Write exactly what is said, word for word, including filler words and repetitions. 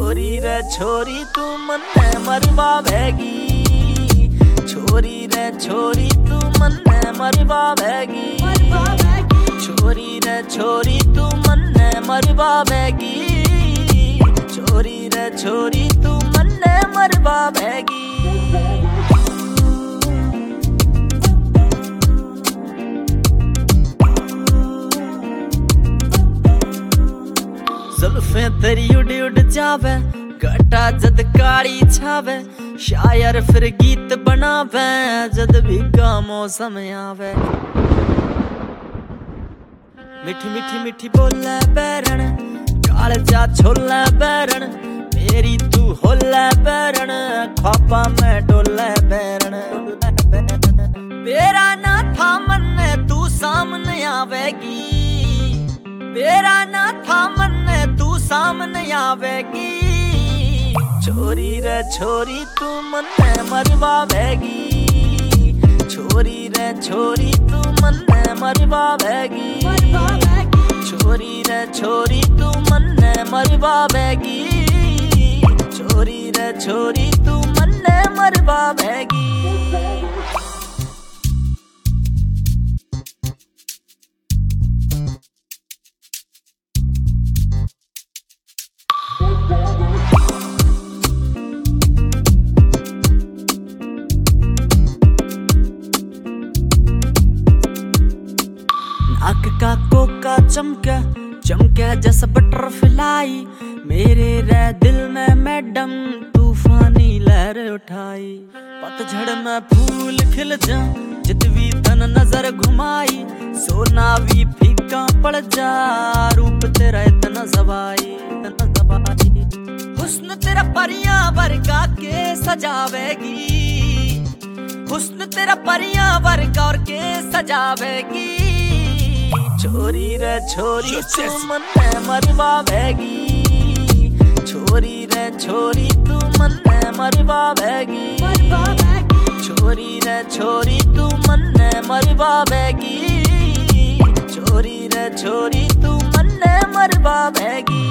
छोरी रे छोरी तू मन्ने मरवा भेगी, छोरी रे छोरी तू मन्ने मरवा भेगी, छोरी रे छोरी तू मन्ने मरवा भेगी, छोरी रे छोरी तू मन्ने मरवा भेगी। जुल्फें तेरी उड़ उड़ जावे, घटा जद काली छावे, शायर फिर गीत बनावे जद भी का मौसम आवे। मिठी मिठी मिठी बोले बैरन, कालजा छोले बैरन, मेरी तू होले बैरन, ख्वाबा में डोले बैरन। मेरा ना था मन तू सामने आवेगी, मेरा ना था मन तू सामने आवेगी, छोरी रे छोरी तू मन्ने मरवा भेगी, छोरी रे छोरी तू मन्ने मरवा भेगी, छोरी रे छोरी तू मन्ने मरवा भेगी, छोरी रे छोरी तू मन्ने मरवा भेगी। नाक का कोका चमके चमके जैसा बटरफ्लाई, मेरे रे दिल में मैडम तूफानी लहर उठाई। पतझड़ में फूल खिल जा जितवी तन नजर घुमाई, सोना भी फीका पड़ जा रूप तेरा इतना सवाई, इतना सवाई। हुस्न तेरा परियां वर्गा के सजावेगी, हुस्न तेरा परियां वर्गा और के सजावेगी, छोरी रे छोरी तू मन्ने मरवा भेगी, छोरी रे छोरी तू मन्ने मरवा भेगी, छोरी रे छोरी तू मन्ने मरवा भेगी, छोरी रे छोरी तू मन्ने मरवा भेगी।